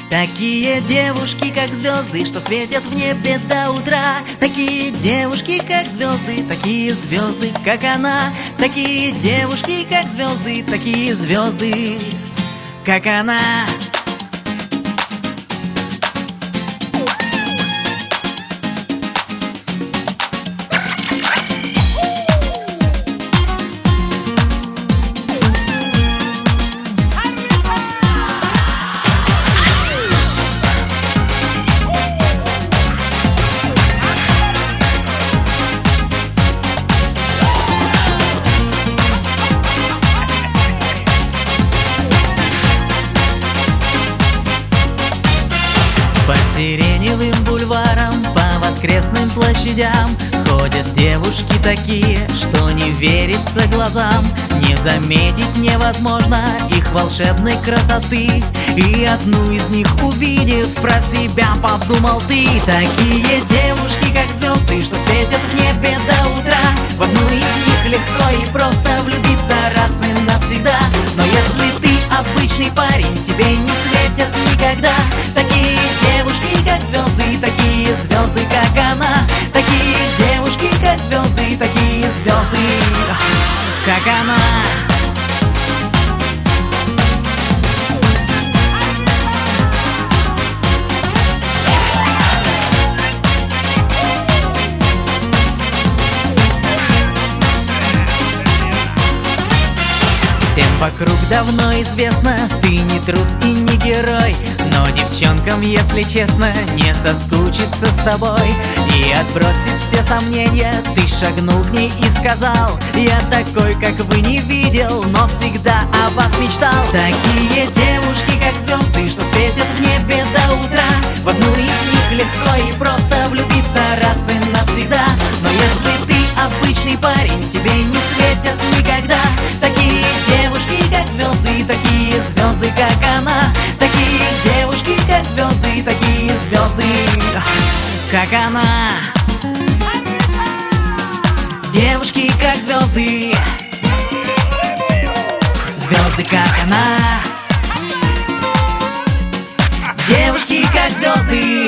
Такие девушки, как звезды, что светят в небе до утра. Такие девушки, как звезды, такие звезды, как она. Такие девушки, как звезды, такие звезды, как она. По сиреневым бульварам, по воскресным площадям ходят девушки такие, что не верится глазам. Не заметить невозможно их волшебной красоты, и одну из них увидев, про себя подумал ты. Такие девушки, как звезды, что светят в небе до утра. В одну из них легко и просто влюбиться раз и навсегда. Но если ты обычный парень, тебе не светят никогда такие девушки, как звезды, такие звезды, как она. Такие девушки, как звезды, такие звезды, как она. Всем вокруг давно известно, ты не трус и не герой. Но девчонкам, если честно, не соскучиться с тобой. И отбросив все сомнения, ты шагнул к ней и сказал: я такой, как вы, не видел, но всегда о вас мечтал. Такие девушки, как звезды, что светят в небе до утра. В одну из них легко и просто влюбиться раз и навсегда. Но если ты обычный парень, тебе не светят никогда такие девушки, как звезды, такие звезды, как она. Такие девушки, как звезды, такие звезды, как она. Девушки, как звезды, звезды, как она. Девушки, как звезды.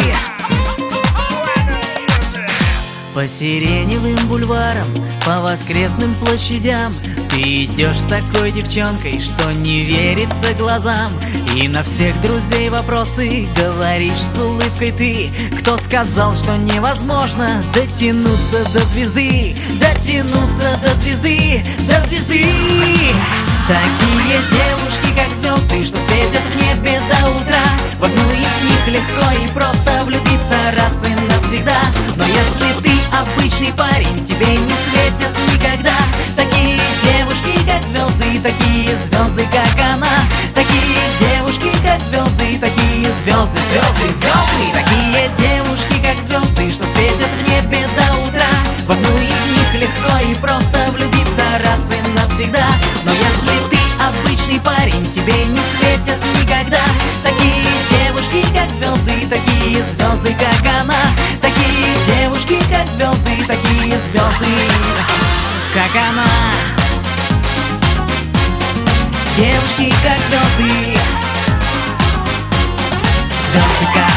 По сиреневым бульварам, по воскресным площадям ты идешь с такой девчонкой, что не верится глазам. И на всех друзей вопросы говоришь с улыбкой ты. Кто сказал, что невозможно дотянуться до звезды? Дотянуться до звезды, до звезды. Такие девушки, как звезды, что светят в небе до утра. В одну из них легко и просто влюбиться раз и навсегда. Но если ты обычный парень, тебе не светят никогда такие девушки, как звезды, такие звезды, как она. Такие девушки, как звезды, такие звезды, звезды, звезды. Такие девушки, как звезды, что светят в небе до утра. В одну из них легко и просто влюбиться раз и навсегда. Но если ты обычный парень, тебе не светят никогда такие девушки, как звезды, такие звезды, как она. Такие девушки, как звезды, такие звезды, как она. Девушки, как звезды, звезды, как